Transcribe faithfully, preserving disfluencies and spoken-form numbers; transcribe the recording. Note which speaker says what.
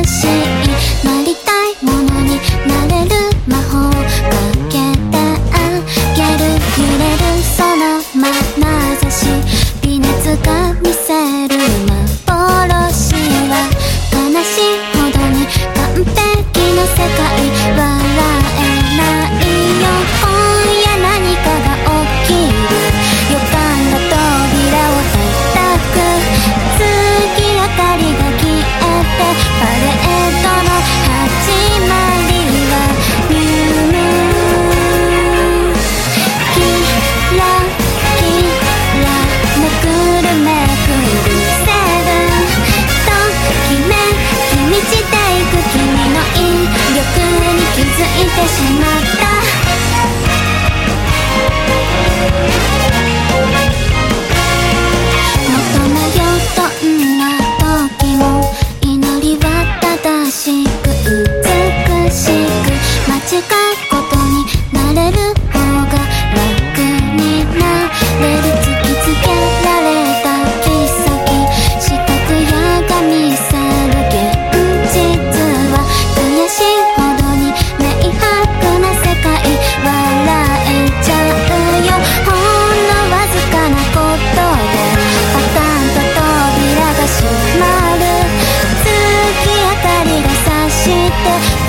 Speaker 1: しい、なりたいものになれる魔法かけてあげる、揺れるその眼差し、微熱が見せる幻は悲しいほどに完璧な世界、笑えないよ今夜何かが起きる、予感が扉を叩く、月明かりが消えてパレードの始まりはニュームーン、キラキラめくるめくるセブン、ときめき満ちていく君の引力に気づいてしまった、求めようどんな時も祈りは正しく美しく、間違うことになれる方が楽になれる、突きつけられた切先、視覚やが見せる現実は悔しいほどに明白な世界、笑えちゃうよほんのわずかなことでパタンと扉が閉まる、月明かりが差して